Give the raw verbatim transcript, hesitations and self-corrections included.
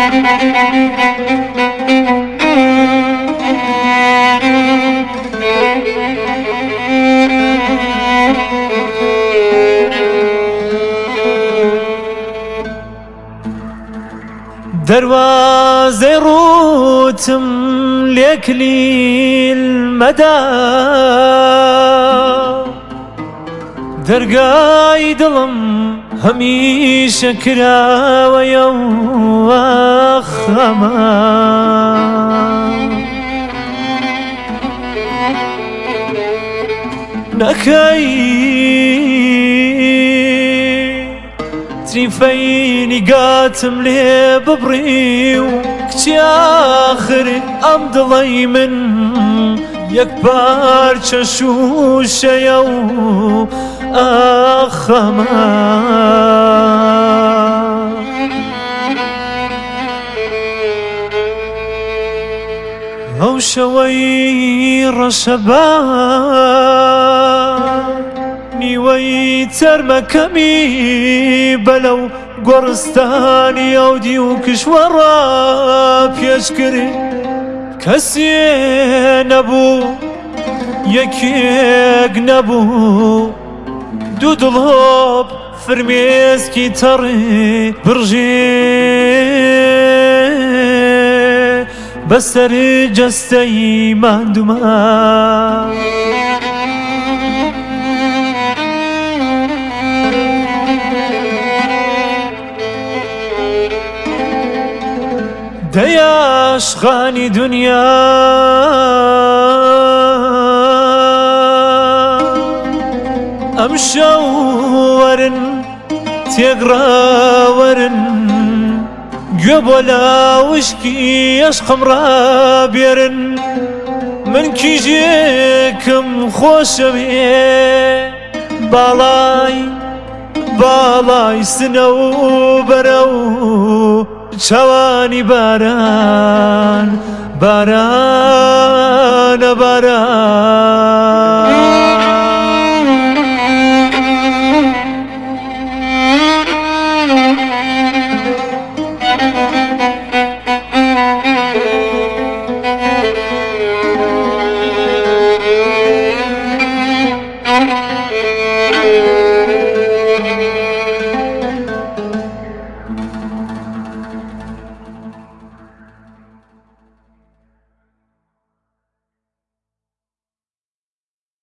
دروازي روتم ليكلي المدى درقاي دلم هميشه كراويا وخما نكاي تريفيني قاتم لي ببريو كتي آخر أمضلي من يكبر تشوشة يو أخما أو شوير شباب نيوي ترمكمي بلو قرستاني أو ديوكش وراب يشكري كسي نبو يكيق نبو دود الهوب فرميز كي تري برجي بسر جستي ماندوما دياش غاني دنيا أمشورن تيقرا ورن قبلا وشكي يشقم رابيرن من كيجيكم خوش بيه بالاي بالاي سنو برو شواني باران باران باران